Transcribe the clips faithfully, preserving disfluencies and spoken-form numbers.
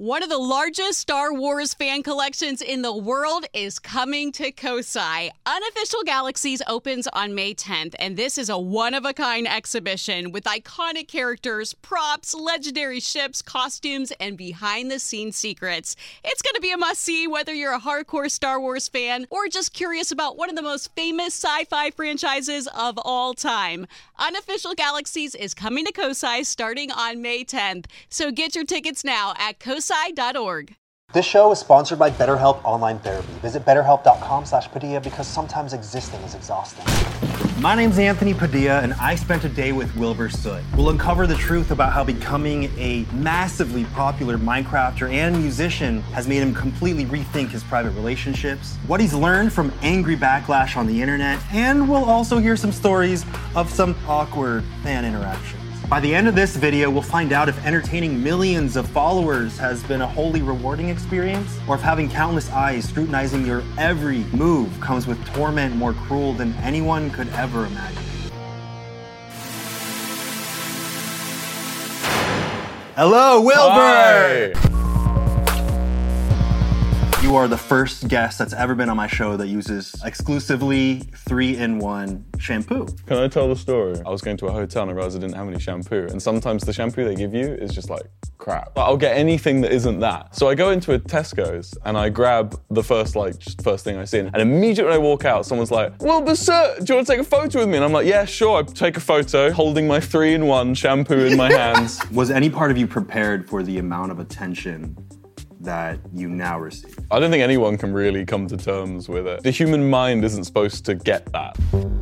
One of the largest Star Wars fan collections in the world is coming to Kosai. Unofficial Galaxies opens on May tenth, and this is a one-of-a-kind exhibition with iconic characters, props, legendary ships, costumes, and behind-the-scenes secrets. It's going to be a must-see whether you're a hardcore Star Wars fan or just curious about one of the most famous sci-fi franchises of all time. Unofficial Galaxies is coming to Kosai starting on May tenth, so get your tickets now at kosai dot org. This show is sponsored by BetterHelp Online Therapy. Visit betterhelp dot com slash Padilla because sometimes existing is exhausting. My name's Anthony Padilla, and I spent a day with Wilbur Soot. We'll uncover the truth about how becoming a massively popular Minecrafter and musician has made him completely rethink his private relationships, what he's learned from angry backlash on the internet, and we'll also hear some stories of some awkward fan interactions. By the end of this video, we'll find out if entertaining millions of followers has been a wholly rewarding experience, or if having countless eyes scrutinizing your every move comes with torment more cruel than anyone could ever imagine. Hello, Wilbur! Hi. You are the first guest that's ever been on my show that uses exclusively three in one shampoo. Can I tell the story? I was going to a hotel and I realized I didn't have any shampoo. And sometimes the shampoo they give you is just like crap. I'll get anything that isn't that. So I go into a Tesco's and I grab the first like just first thing I see. And immediately when I walk out, someone's like, Wilbur Soot, do you want to take a photo with me? And I'm like, yeah, sure. I take a photo holding my three in one shampoo in my hands. Was any part of you prepared for the amount of attention that you now receive? I don't think anyone can really come to terms with it. The human mind isn't supposed to get that.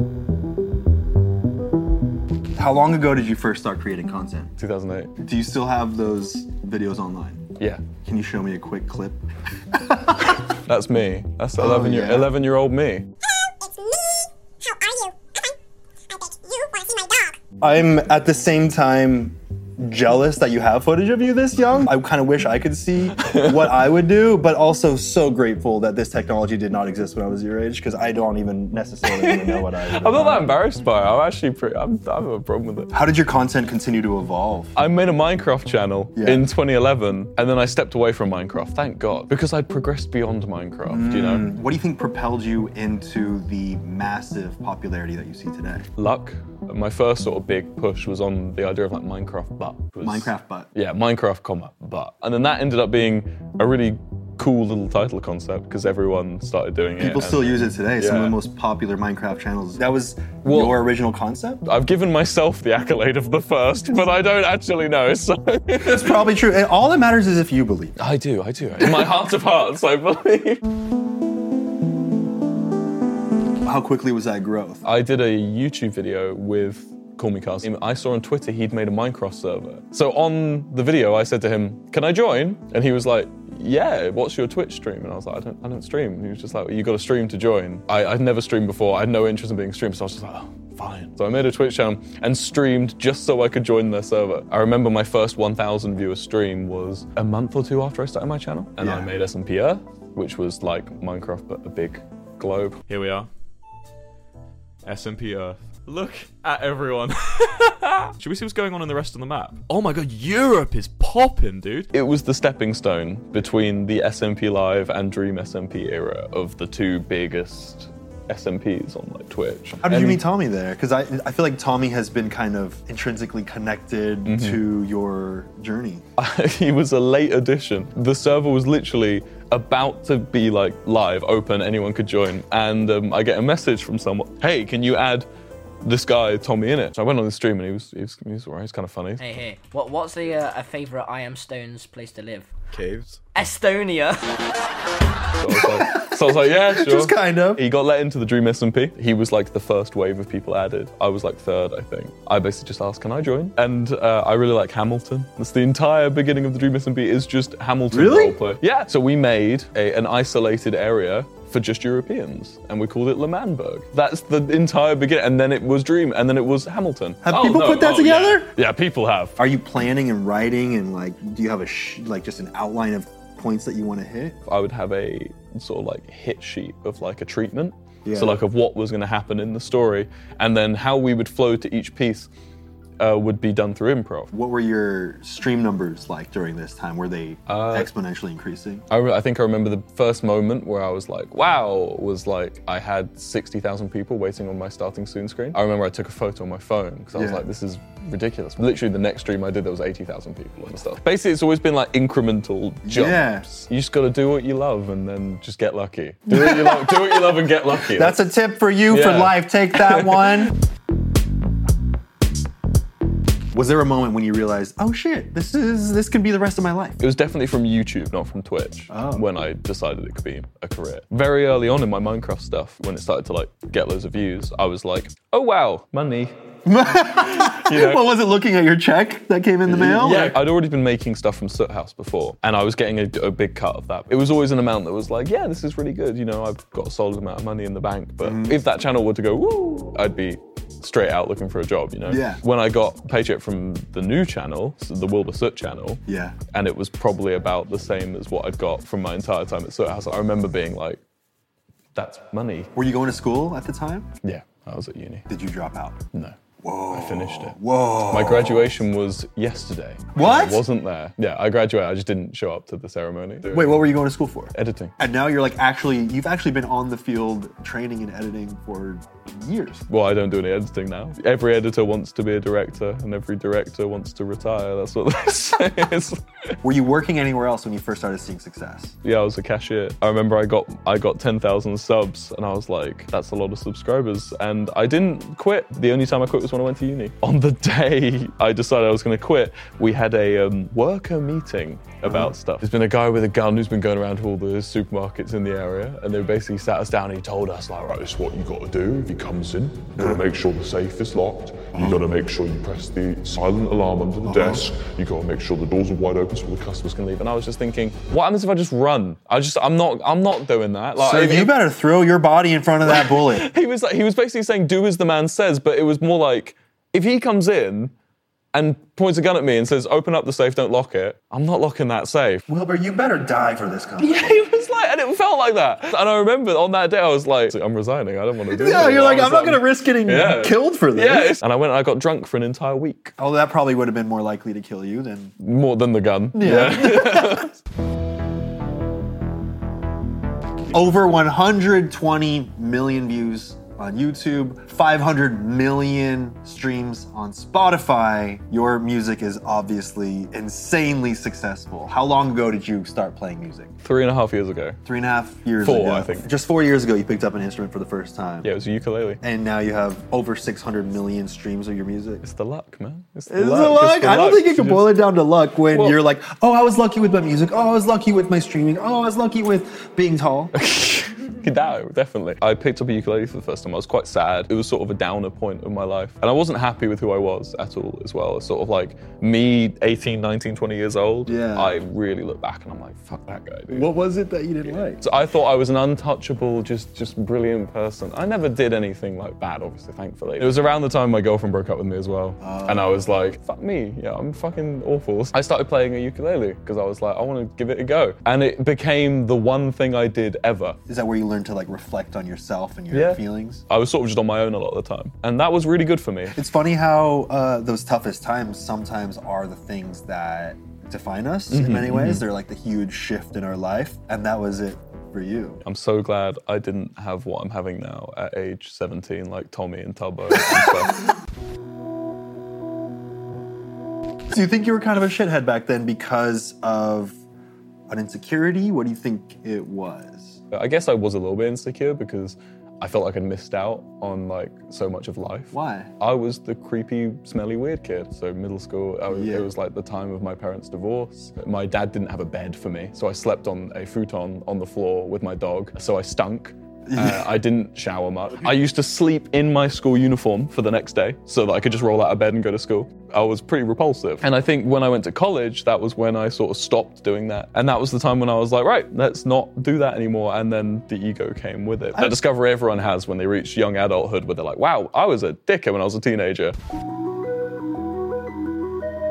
How long ago did you first start creating content? two thousand eight. Do you still have those videos online? Yeah. Can you show me a quick clip? That's me. That's eleven, oh, year, yeah. eleven year old me. Hello, it's me. How are you? I bet you want to see my dog. I'm at the same time jealous that you have footage of you this young. I kind of wish I could see what I would do, but also so grateful that this technology did not exist when I was your age, because I don't even necessarily even know what I would do. I'm not that embarrassed by it. I'm actually pretty, I'm, I don't have a problem with it. How did your content continue to evolve? I made a Minecraft channel Yeah. in twenty eleven, and then I stepped away from Minecraft, thank God, because I'd progressed beyond Minecraft, mm. you know? What do you think propelled you into the massive popularity that you see today? Luck. My first sort of big push was on the idea of like Minecraft butt. Was, Minecraft butt. Yeah, Minecraft comma butt. And then that ended up being a really cool little title concept because everyone started doing it. People still use it today. Yeah. Some of the most popular Minecraft channels. That was Well, your original concept? I've given myself the accolade of the first, but I don't actually know, so. That's probably true. And all that matters is if you believe. I do, I do. In my heart of hearts, I believe. How quickly was that growth? I did a YouTube video with Call Me Carson. I saw on Twitter he'd made a Minecraft server. So on the video, I said to him, can I join? And he was like, yeah, what's your Twitch stream? And I was like, I don't, I don't stream. And he was just like, well, you got to stream to join. I, I'd never streamed before. I had no interest in being streamed, so I was just like, oh, fine. So I made a Twitch channel and streamed just so I could join their server. I remember my first one thousand viewer stream was a month or two after I started my channel. And Yeah. I made S M P Earth, which was like Minecraft, but a big globe. Here we are. S M P Earth. Look at everyone. Should we see what's going on in the rest of the map? Oh my god, Europe is popping, dude. It was the stepping stone between the S M P Live and Dream S M P era of the two biggest S M Ps on like Twitch. How did And you meet Tommy there? Because I, I feel like Tommy has been kind of intrinsically connected Mm-hmm. to your journey. He was a late addition. The server was literally about to be like live, open, anyone could join. And um, I get a message from someone, hey, can you add this guy, Tommy, in it? So I went on the stream and he was, he was, he was alright, he's kind of funny. Hey, hey. What, what's the, uh, a favourite I Am Stone's place to live? Caves. Estonia. So I was like, so I was like yeah, sure. Just kind of. He got let into the Dream S M P. He was like the first wave of people added. I was like third, I think. I basically just asked, can I join? And uh, I really like Hamilton. That's the entire beginning of the Dream S M P is just Hamilton Really? roleplay. Yeah. So we made a, an isolated area for just Europeans, and we called it Le Manburg. That's the entire beginning, and then it was Dream, and then it was Hamilton. Have Oh, people no. put that Oh, together? Yeah. yeah, people have. Are you planning and writing and like, do you have a sh- like just an outline of points that you want to hit? I would have a sort of like hit sheet of like a treatment. Yeah. So like of what was going to happen in the story, and then how we would flow to each piece. uh, would be done through improv. What were your stream numbers like during this time? Were they Uh, exponentially increasing? I, re- I think I remember the first moment where I was like, wow, was like I had sixty thousand people waiting on my starting soon screen. I remember I took a photo on my phone because I was Yeah. like, this is ridiculous. Literally the next stream I did, there was eighty thousand people and stuff. Basically, it's always been like incremental jumps. Yeah. You just got to do what you love and then just get lucky. Do what you love, do what you love and get lucky. That's a tip for you for Yeah. life. Take that one. Was there a moment when you realized, oh shit, this is this could be the rest of my life? It was definitely from YouTube, not from Twitch, Oh. when I decided it could be a career. Very early on in my Minecraft stuff, when it started to like get loads of views, I was like, oh wow, money. You know? What was it, looking at your check that came in the mail? Yeah, I'd already been making stuff from Soot House before, and I was getting a, a big cut of that. It was always an amount that was like, yeah, this is really good. You know, I've got a solid amount of money in the bank, but Mm-hmm. if that channel were to go, woo, I'd be straight out looking for a job, you know? Yeah. When I got paycheck from the new channel, so the Wilbur Soot channel, Yeah. and it was probably about the same as what I'd got from my entire time at Soot House, I remember being like, that's money. Were you going to school at the time? Yeah, I was at uni. Did you drop out? No. Whoa. I finished it. Whoa. My graduation was yesterday. What? I wasn't there. Yeah, I graduated. I just didn't show up to the ceremony. Wait, what were you going to school for? Editing. And now you're like actually, you've actually been on the field training and editing for years. Well, I don't do any editing now. Every editor wants to be a director, and every director wants to retire. That's what they say. It's- Were you working anywhere else when you first started seeing success? yeah, I was a cashier. I remember I got I got ten thousand subs, and I was like, that's a lot of subscribers. And I didn't quit. The only time I quit was when I went to uni. On the day I decided I was going to quit, we had a um, worker meeting about stuff. There's been a guy with a gun who's been going around to all the supermarkets in the area, and they basically sat us down and he told us, like, right, this is what you got to do if he comes in. You got to make sure the safe is locked. You got to make sure you press the silent alarm under the desk. You got to make sure the doors are wide open so the customers can leave. And I was just thinking, what happens if I just run? I just, I'm not, I'm not doing that. Like, So if- you if- better throw your body in front of that bullet. he was like, he was basically saying, do as the man says, but it was more like, if he comes in and points a gun at me and says, open up the safe, don't lock it, I'm not locking that safe. Wilbur, you better die for this company. Yeah, he was like, and it felt like that. And I remember on that day, I was like, I'm resigning, I don't want to do Yeah, this. you're like, I was I'm not going to risk getting Yeah. killed for this. Yeah, it's- and I went and I got drunk for an entire week. Oh, that probably would have been more likely to kill you than... More than the gun. Yeah. Over one hundred twenty million views on YouTube, five hundred million streams on Spotify. Your music is obviously insanely successful. How long ago did you start playing music? Three and a half years ago. Three and a half years Four, ago. I think. Just four years ago, you picked up an instrument for the first time. Yeah, it was a ukulele. And now you have over six hundred million streams of your music. It's the luck, man. It's the Is it luck. luck? It's the I don't luck. think you can boil it down to luck when Well- you're like, oh, I was lucky with my music. Oh, I was lucky with my streaming. Oh, I was lucky with being tall. No, definitely. I picked up a ukulele for the first time. I was quite sad. It was sort of a downer point of my life. And I wasn't happy with who I was at all as well. It's sort of like me, eighteen, nineteen, twenty years old. Yeah. I really look back and I'm like, fuck that guy, dude. What was it that you didn't like? So I thought I was an untouchable, just just brilliant person. I never did anything like bad, obviously, thankfully. It was around the time my girlfriend broke up with me as well. And I was like, fuck me, yeah, I'm fucking awful. I started playing a ukulele because I was like, I want to give it a go. And it became the one thing I did ever. Is that where you learn to like reflect on yourself and your Yeah. feelings? I was sort of just on my own a lot of the time. And that was really good for me. It's funny how uh, those toughest times sometimes are the things that define us in many ways. They're like the huge shift in our life. And that was it for you. I'm so glad I didn't have what I'm having now at age seventeen, like Tommy and Tubbo and stuff. Do you think you were kind of a shithead back then because of an insecurity? What do you think it was? I guess I was a little bit insecure because I felt like I'd missed out on like so much of life. Why? I was the creepy, smelly, weird kid. So middle school, I was, Yeah. it was like the time of my parents' divorce. My dad didn't have a bed for me, so I slept on a futon on the floor with my dog. So I stunk. Uh, I didn't shower much. I used to sleep in my school uniform for the next day so that I could just roll out of bed and go to school. I was pretty repulsive. And I think when I went to college, that was when I sort of stopped doing that. And that was the time when I was like, right, let's not do that anymore. And then the ego came with it. That discovery everyone has when they reach young adulthood where they're like, wow, I was a dickhead when I was a teenager.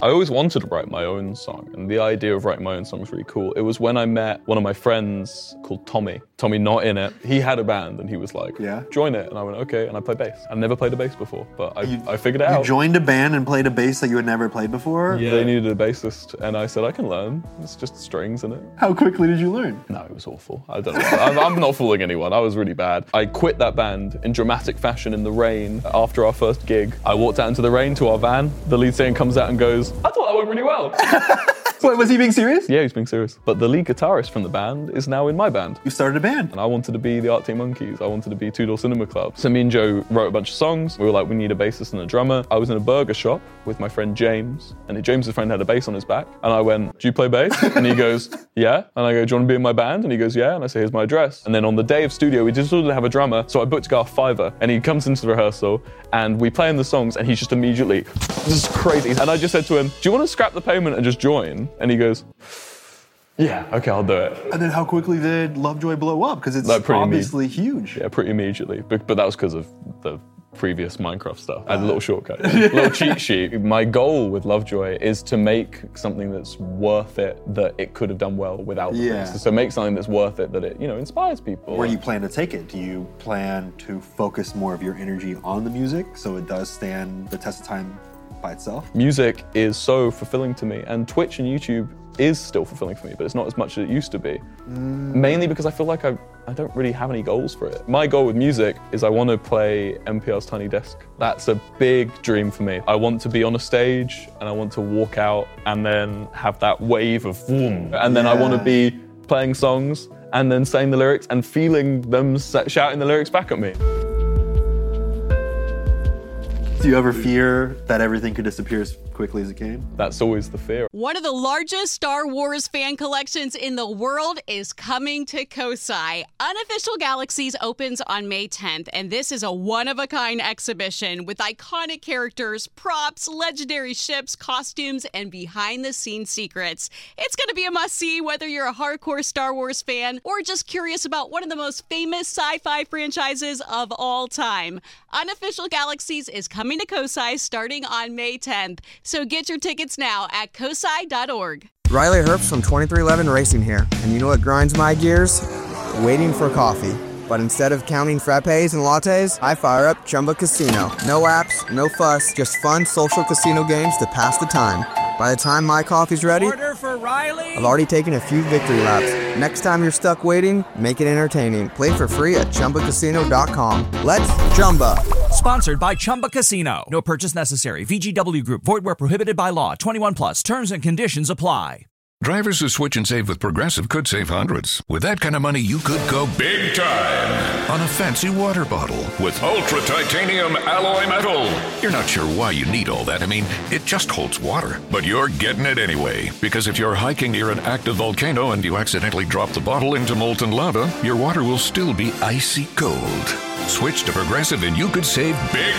I always wanted to write my own song, and the idea of writing my own song was really cool. It was when I met one of my friends called Tommy. Tommy not in it. He had a band, and he was like, Yeah. join it. And I went, okay, and I played bass. I've never played a bass before, but I, You- I figured it You out. joined a band and played a bass that you had never played before? Yeah. They needed a bassist, and I said, I can learn. It's just strings in it. How quickly did you learn? No, it was awful. I don't know. I'm, I'm not fooling anyone. I was really bad. I quit that band in dramatic fashion in the rain after our first gig. I walked out into the rain to our van. The lead singer comes out and goes, I thought that went really well. Wait, was he being serious? Yeah, he's being serious. But the lead guitarist from the band is now in my band. You started a band. And I wanted to be the Arctic Monkeys. I wanted to be Two Door Cinema Club. So me and Joe wrote a bunch of songs. We were like, we need a bassist and a drummer. I was in a burger shop with my friend James, and James's friend had a bass on his back. And I went, do you play bass? And he goes, yeah. And I go, do you want to be in my band? And he goes, yeah. And I say, here's my address. And then on the day of studio, we just wanted to have a drummer. So I booked a guy off Fiverr, and he comes into the rehearsal, and we play in the songs, and he's just immediately, this is crazy. And I just said to him, do you want to scrap the payment and just join? And he goes, yeah, okay, I'll do it. And then how quickly did Lovejoy blow up? Because it's Like, pretty obviously huge. Yeah, pretty immediately. But, but that was because of the previous Minecraft stuff. I had a little shortcut, a little cheat sheet. My goal with Lovejoy is to make something that's worth it, that it could have done well without. Yeah. So make something that's worth it, that it, you know, inspires people. Where do you plan to take it? Do you plan to focus more of your energy on the music so it does stand the test of time by itself? Music is so fulfilling to me, and Twitch and YouTube is still fulfilling for me, but it's not as much as it used to be. Mm. Mainly because I feel like I, I don't really have any goals for it. My goal with music is I want to play N P R's Tiny Desk. That's a big dream for me. I want to be on a stage, and I want to walk out and then have that wave of boom. And then I want to be playing songs and then saying the lyrics and feeling them shouting the lyrics back at me. Do you ever fear that everything could disappear as quickly as it came? That's always the fear. One of the largest Star Wars fan collections in the world is coming to Kosai. Unofficial Galaxies opens on May tenth, and this is a one-of-a-kind exhibition with iconic characters, props, legendary ships, costumes, and behind-the-scenes secrets. It's going to be a must-see whether you're a hardcore Star Wars fan or just curious about one of the most famous sci-fi franchises of all time. Unofficial Galaxies is coming to Kosai starting on May tenth. So get your tickets now at kosai dot org. Riley Herbst from twenty-three eleven Racing here. And you know what grinds my gears? Waiting for coffee. But instead of counting frappes and lattes, I fire up Chumba Casino. No apps, no fuss, just fun social casino games to pass the time. By the time my coffee's ready, Order for Riley. I've already taken a few victory laps. Next time you're stuck waiting, make it entertaining. Play for free at chumba casino dot com. Let's Chumba. Sponsored by Chumba Casino. No purchase necessary. V G W Group. Void where prohibited by law. twenty-one plus. Terms and conditions apply. Drivers who switch and save with Progressive could save hundreds. With that kind of money, you could go big time on a fancy water bottle with ultra titanium alloy metal. You're not sure why you need all that. I mean, it just holds water. But you're getting it anyway. Because if you're hiking near an active volcano and you accidentally drop the bottle into molten lava, your water will still be icy cold. Switch to Progressive and you could save big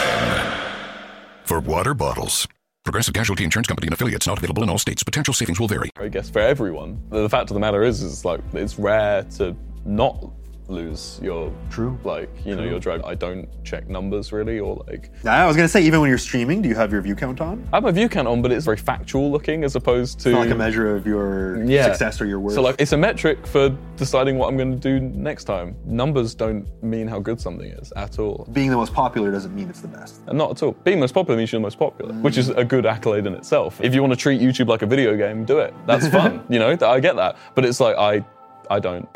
time for water bottles. Progressive Casualty Insurance Company and affiliates, not available in all states. Potential savings will vary. I guess for everyone. The fact of the matter is, is like it's rare to not lose your True. Like, you know, True. your drive. I don't check numbers really, or like. I was gonna say, even when you're streaming, do you have your view count on? I have my view count on, but it's very factual looking as opposed to. It's not like a measure of your yeah. success or your worth. So like, it's a metric for deciding what I'm going to do next time. Numbers don't mean how good something is at all. Being the most popular doesn't mean it's the best. And not at all. Being most popular means you're the most popular, mm. which is a good accolade in itself. If you want to treat YouTube like a video game, do it. That's fun. You know, I get that. But it's like, I, I don't.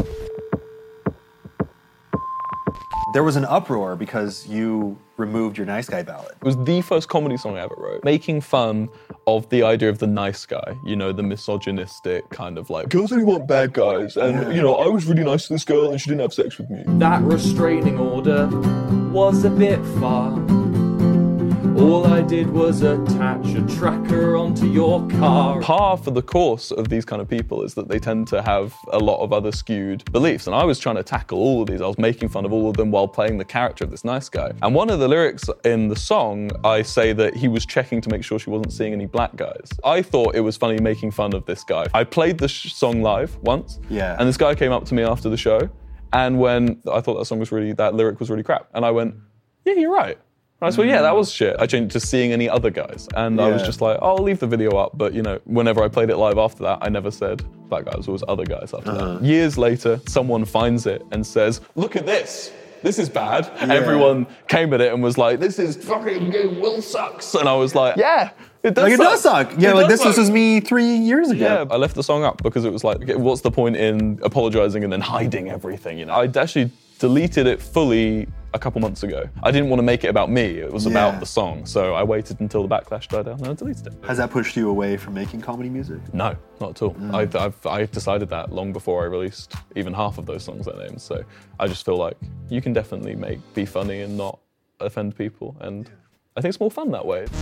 There was an uproar because you removed your Nice Guy ballad. It was the first comedy song I ever wrote, making fun of the idea of the nice guy, you know, the misogynistic kind of like, girls only want bad guys, and, you know, I was really nice to this girl and she didn't have sex with me. That restraining order was a bit far. All I did was attach a tracker onto your car. Par for the course of these kind of people is that they tend to have a lot of other skewed beliefs. And I was trying to tackle all of these. I was making fun of all of them while playing the character of this nice guy. And one of the lyrics in the song, I say that he was checking to make sure she wasn't seeing any black guys. I thought it was funny making fun of this guy. I played the sh- song live once. Yeah. And this guy came up to me after the show. And when I thought that song was really, that lyric was really crap. And I went, yeah, you're right. And I said, well, yeah, that was shit. I changed it to seeing any other guys. And I was Yeah. just like, oh, I'll leave the video up. But, you know, whenever I played it live after that, I never said black guys, it was other guys after Uh-huh. that. Years later, someone finds it and says, look at this. This is bad. Everyone came at it and was like, this is fucking good, Will sucks. And I was like, yeah, it does Like, it suck. does suck. Yeah, It like does this, this suck. was me three years ago. Yeah, I left the song up because it was like, okay, what's the point in apologizing and then hiding everything? You know, I actually deleted it fully a couple months ago. I didn't want to make it about me. It was Yeah. about the song. So I waited until the backlash died down and I deleted it. Has that pushed you away from making comedy music? No, not at all. I, I've, I decided that long before I released even half of those songs I named. So I just feel like you can definitely make be funny and not offend people. And I think it's more fun that way.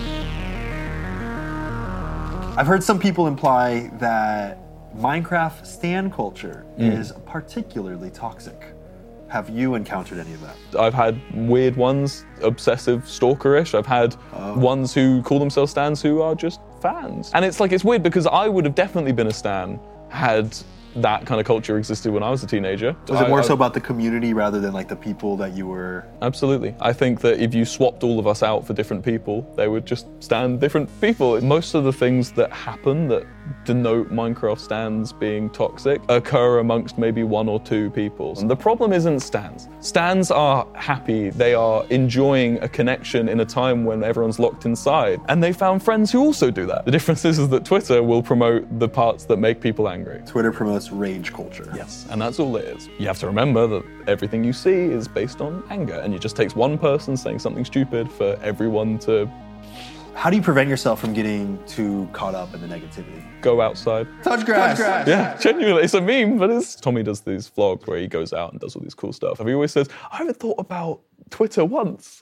I've heard some people imply that Minecraft stan culture Mm. is particularly toxic. Have you encountered any of that? I've had weird ones, obsessive, stalkerish. I've had ones who call themselves stans who are just fans. And it's like, it's weird because I would have definitely been a stan had that kind of culture existed when I was a teenager. Was it I- more I- so about the community rather than like the people that you were? Absolutely. I think that if you swapped all of us out for different people, they would just stand different people. Most of the things that happen that denote Minecraft stans being toxic occur amongst maybe one or two people. And the problem isn't stans. Stans are happy. They are enjoying a connection in a time when everyone's locked inside. And they found friends who also do that. The difference is, is that Twitter will promote the parts that make people angry. Twitter promotes rage culture. Yes, and that's all it is. You have to remember that everything you see is based on anger, and it just takes one person saying something stupid for everyone to How do you prevent yourself from getting too caught up in the negativity? go outside. Touch grass. Touch grass. Yeah, genuinely, it's a meme, but it's... Tommy does these vlogs where he goes out and does all these cool stuff. And he always says, I haven't thought about Twitter once.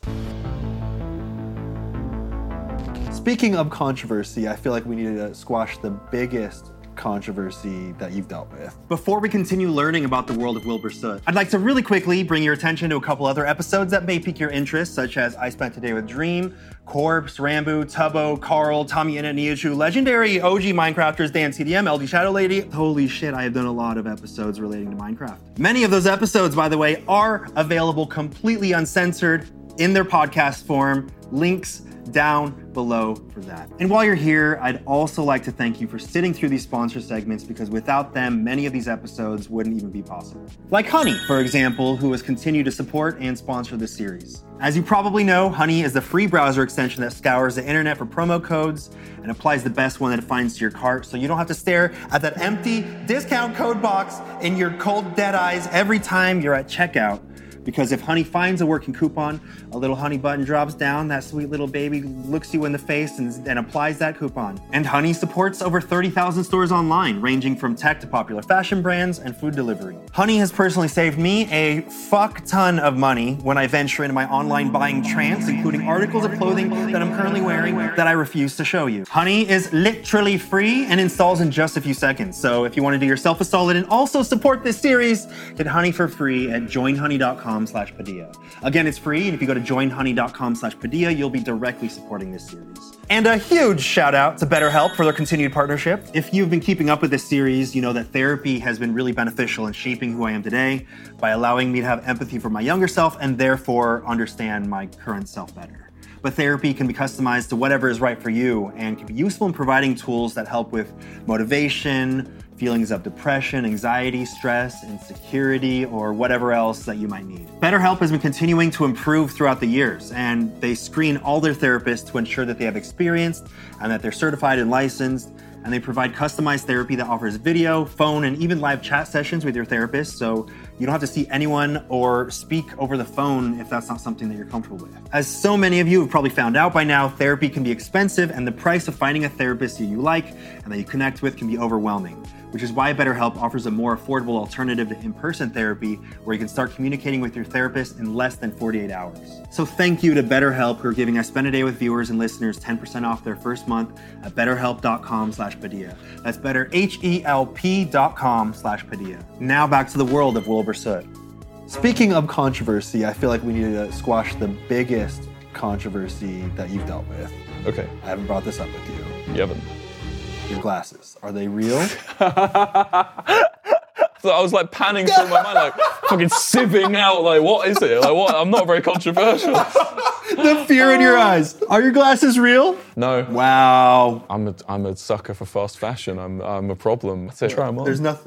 Speaking of controversy, I feel like we needed to squash the biggest controversy that you've dealt with. Before we continue learning about the world of Wilbur Soot, I'd like to really quickly bring your attention to a couple other episodes that may pique your interest, such as I Spent a Day with Dream, Corpse, Rambo, Tubbo, Carl, Tommy Innit, Niachu, legendary O G Minecrafters, Dan C D M, L D Shadow Lady. Holy shit, I have done a lot of episodes relating to Minecraft. Many of those episodes, by the way, are available completely uncensored in their podcast form. Links down below for that. And while you're here, I'd also like to thank you for sitting through these sponsor segments, because without them, many of these episodes wouldn't even be possible. Like Honey, for example, who has continued to support and sponsor this series. As you probably know, Honey is the free browser extension that scours the internet for promo codes and applies the best one that it finds to your cart, so you don't have to stare at that empty discount code box in your cold dead eyes every time you're at checkout. Because if Honey finds a working coupon, a little Honey button drops down, that sweet little baby looks you in the face and, and applies that coupon. And Honey supports over thirty thousand stores online, ranging from tech to popular fashion brands and food delivery. Honey has personally saved me a fuck ton of money when I venture into my online buying trance, including articles of clothing that I'm currently wearing that I refuse to show you. Honey is literally free and installs in just a few seconds. So if you want to do yourself a solid and also support this series, get Honey for free at join honey dot com slash Padilla. Again, it's free, and if you go to join honey dot com slash Padilla, you'll be directly supporting this series. And a huge shout out to BetterHelp for their continued partnership. If you've been keeping up with this series, you know that therapy has been really beneficial in shaping who I am today by allowing me to have empathy for my younger self and therefore understand my current self better. But therapy can be customized to whatever is right for you and can be useful in providing tools that help with motivation, feelings of depression, anxiety, stress, insecurity, or whatever else that you might need. BetterHelp has been continuing to improve throughout the years, and they screen all their therapists to ensure that they have experience and that they're certified and licensed, and they provide customized therapy that offers video, phone, and even live chat sessions with your therapist, so you don't have to see anyone or speak over the phone if that's not something that you're comfortable with. As so many of you have probably found out by now, therapy can be expensive, and the price of finding a therapist that you like and that you connect with can be overwhelming, which is why BetterHelp offers a more affordable alternative to in-person therapy where you can start communicating with your therapist in less than forty-eight hours. So thank you to BetterHelp, who are giving I Spend a Day with viewers and listeners ten percent off their first month at betterhelp dot com slash Padilla. That's better, H E L P dot com slash Padilla. Now back to the world of Wilbur Soot. Speaking of controversy, I feel like we need to squash the biggest controversy that you've dealt with. Okay. I haven't brought this up with you. You haven't. Your glasses, are they real? So I was like panning through my mind, like fucking sieving out, like what is it? Like what? I'm not very controversial. The fear in your eyes. Are your glasses real? No. Wow. I'm a, I'm a sucker for fast fashion. I'm, I'm a problem. So try them on. There's nothing.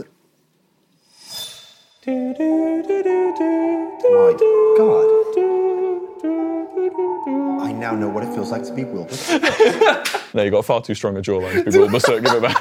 My God. I now know what it feels like to be Wilbur. No, you got far too strong a jawline to be Wilbur Soot. Give it back.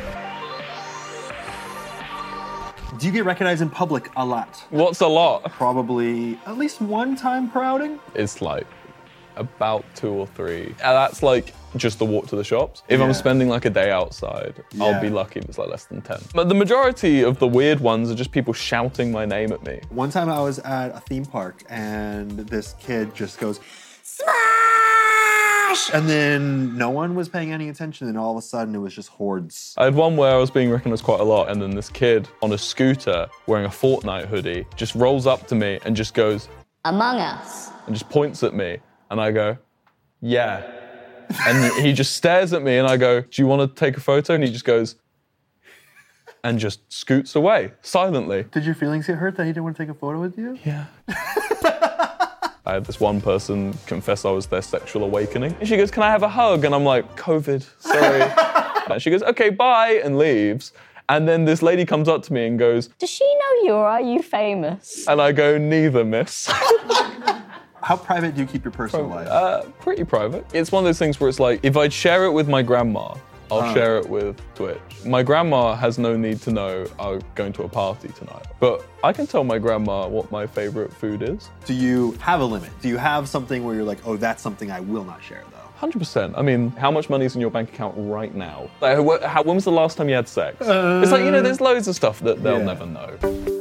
Do you get recognized in public a lot? What's a lot? Probably at least one time per outing. It's like about two or three. And that's like just the walk to the shops. If Yeah. I'm spending like a day outside, Yeah. I'll be lucky if it's like less than ten. But the majority of the weird ones are just people shouting my name at me. One time I was at a theme park and this kid just goes, Smash! And then no one was paying any attention and all of a sudden it was just hordes. I had one where I was being recognized quite a lot, and then this kid on a scooter wearing a Fortnite hoodie just rolls up to me and just goes, Among Us. and just points at me, and I go, yeah. And he just stares at me, and I go, do you want to take a photo? And he just goes, and just scoots away, silently. Did your feelings get hurt that he didn't want to take a photo with you? Yeah. I had this one person confess I was their sexual awakening. And she goes, can I have a hug? And I'm like, COVID, sorry. And she goes, okay, bye, and leaves. And then this lady comes up to me and goes, Does she know you or are you famous? and I go, neither, miss. How private do you keep your personal life? Uh, pretty private. It's one of those things where it's like, if I'd share it with my grandma, I'll Oh. share it with Twitch. My grandma has no need to know I'm going to a party tonight. But I can tell my grandma what my favorite food is. Do you have a limit? Do you have something where you're like, oh, that's something I will not share though? one hundred percent. I mean, how much money is in your bank account right now? Like, wh- how, when was the last time you had sex? Uh, it's like, you know, there's loads of stuff that they'll yeah. never know.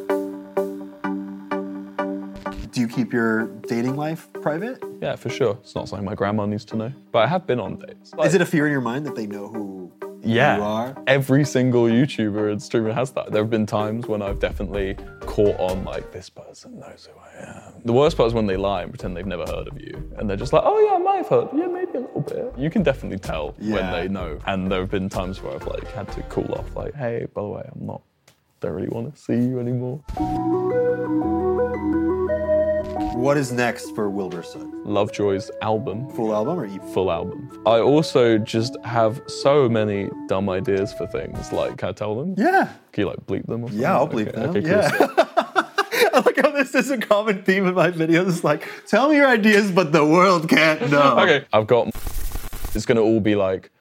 Do you keep your dating life private? Yeah, for sure. It's not something my grandma needs to know. But I have been on dates. Like, Is it a fear in your mind that they know who yeah, you are? Every single YouTuber and streamer has that. There have been times when I've definitely caught on, like, this person knows who I am. The worst part is when they lie and pretend they've never heard of you. And they're just like, oh yeah, I might have heard. Yeah, maybe a little bit. You can definitely tell when Yeah. they know. And there have been times where I've like had to cool off, like, hey, by the way, I'm not, don't really want to see you anymore. What is next for Wilbur Soot? Lovejoy's album. Full album or E P? Full album. I also just have so many dumb ideas for things. Like, can I tell them? Yeah. Can you like bleep them? Or something? Yeah, I'll bleep okay, them. Okay, cool. Yeah. I like how this is a common theme in my videos. It's like, tell me your ideas, but the world can't know. Okay, I've got. It's gonna all be like,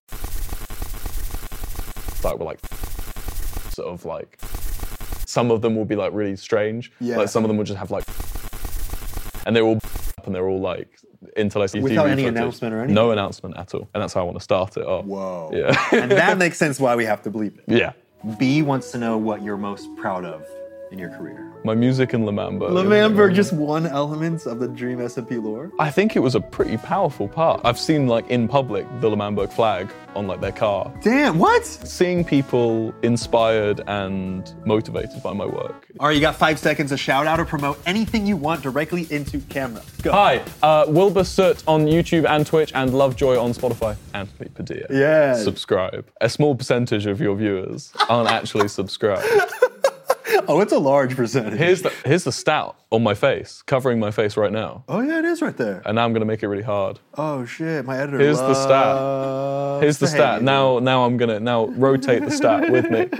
like we're like, sort of like. Some of them will be like really strange. Yeah. Like some of them will just have like, and they're all and they're all like until I see Without T V any footage. announcement or anything? No announcement at all, and that's how I want to start it off. Whoa. Yeah. And that makes sense why we have to bleep it. Yeah. B wants to know what you're most proud of in your career. My music in Lamamberg. Lamamberg, just one element of the Dream S M P lore? I think it was a pretty powerful part. I've seen like in public the Lamamberg flag on like their car. Damn, what? Seeing people inspired and motivated by my work. All right, you got five seconds to shout out or promote anything you want directly into camera. Go. Hi, uh, Wilbur Soot on YouTube and Twitch, and Lovejoy on Spotify. Anthony Padilla. Yeah. Subscribe. A small percentage of your viewers aren't actually subscribed. Oh, it's a large percentage. Here's the here's the stat on my face, covering my face right now. Oh yeah, it is right there. And now I'm gonna make it really hard. Oh shit, my editor Here's the stat. loves Here's the to stat. hate. Now now I'm gonna now rotate the stat with me.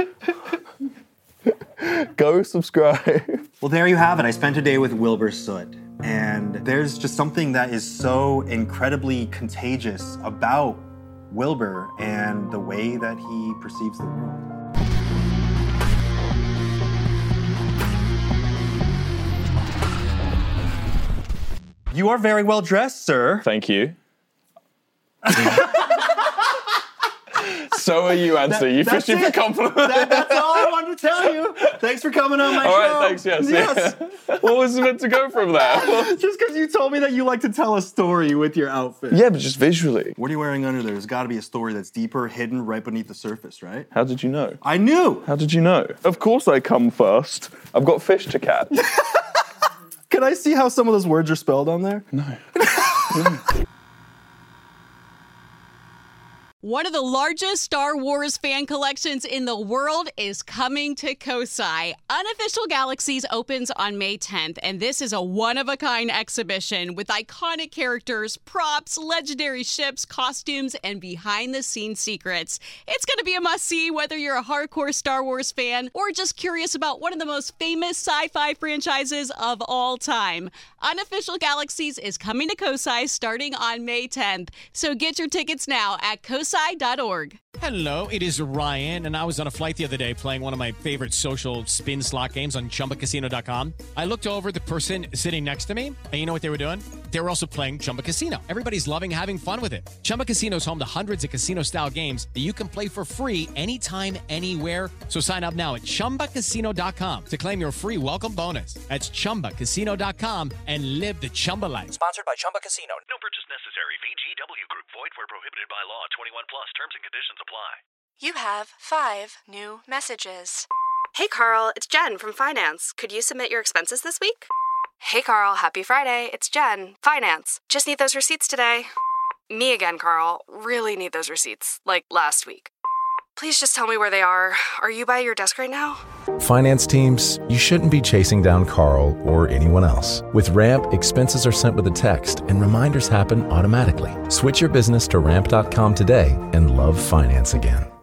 Go subscribe. Well, there you have it. I spent a day with Wilbur Soot. And there's just something that is so incredibly contagious about Wilbur and the way that he perceives the world. You are very well dressed, sir. Thank you. So are you, Anthony. You That's fishing for it. compliments. That- that's all I wanted to tell you. Thanks for coming on my All show. right, thanks, yes. Yes. Yeah. What was it meant to go from there? Just because you told me that you like to tell a story with your outfit. Yeah, but just visually. What are you wearing under there? There's got to be a story that's deeper, hidden right beneath the surface, right? How did you know? I knew. How did you know? Of course I come first. I've got fish to catch. Can I see how some of those words are spelled on there? No. One of the largest Star Wars fan collections in the world is coming to Kosai. Unofficial Galaxies opens on May tenth, and this is a one-of-a-kind exhibition with iconic characters, props, legendary ships, costumes, and behind-the-scenes secrets. It's going to be a must-see whether you're a hardcore Star Wars fan or just curious about one of the most famous sci-fi franchises of all time. Unofficial Galaxies is coming to Kosai starting on May tenth, so get your tickets now at kosai dot org. Hello, it is Ryan, and I was on a flight the other day playing one of my favorite social spin slot games on chumba casino dot com. I looked over at the person sitting next to me, and you know what they were doing? They were also playing Chumba Casino. Everybody's loving having fun with it. Chumba Casino is home to hundreds of casino-style games that you can play for free anytime, anywhere. So sign up now at chumba casino dot com to claim your free welcome bonus. That's chumba casino dot com and live the Chumba life. Sponsored by Chumba Casino. No purchase necessary. V G W Group. Void where prohibited by law. twenty-one plus. Terms and conditions apply. You have five new messages. Hey Carl, it's Jen from Finance. Could you submit your expenses this week? Hey Carl, happy Friday. It's Jen, Finance. Just need those receipts today. Me again, Carl. Really need those receipts. Like last week. Please just tell me where they are. Are you by your desk right now? Finance teams, you shouldn't be chasing down Carl or anyone else. With Ramp, expenses are sent with a text and reminders happen automatically. Switch your business to ramp dot com today and love finance again.